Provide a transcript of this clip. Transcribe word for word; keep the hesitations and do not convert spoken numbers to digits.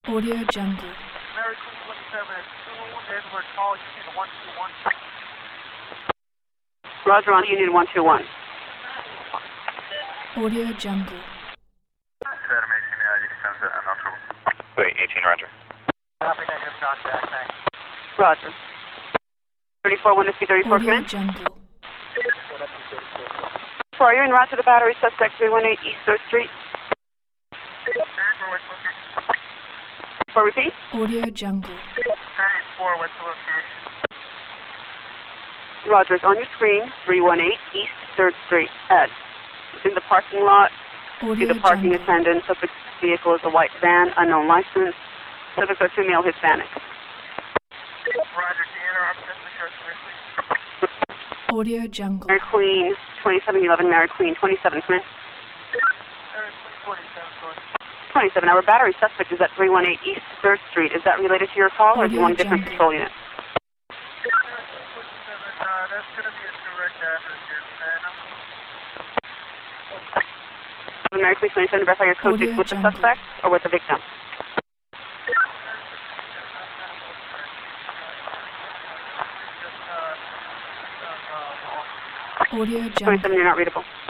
Audio Jungle. Mary Queen twenty-seven, two, Edward Hall, Union one two one. Roger on Union one two one. Audio Jungle. Wait, eighteen, Roger. Copy, negative contact, thanks. Roger. thirty-four, one to C thirty-four, Audio command. Jungle. four, are you in Roger the battery, suspect three one eight East third Street? four, repeat. Audio Jungle. thirty-four, what's the location? Roger, it's on your screen, three one eight East third Street. Ed. It's in the parking lot. See Audio the parking Jungle. attendant. Subject vehicle is a white van, unknown license. Subject are female Hispanic. Roger, can you interrupt this because we're Audio Jungle. Mary Queen, twenty-seven eleven, Mary Queen, twenty-seven, come in. Mary Queen twenty-seven, sorry. twenty-seven, our battery suspect is at three one eight East third Street. Is that related to your call, or do you want a different Audio patrol unit? Mary Queen twenty-seven, uh, that's going to be a direct address here, man. Mary Queen twenty-seven, verify your code Audio with the Jungle. suspect or with the victim? Audio Jungle. twenty-seven, you're not readable.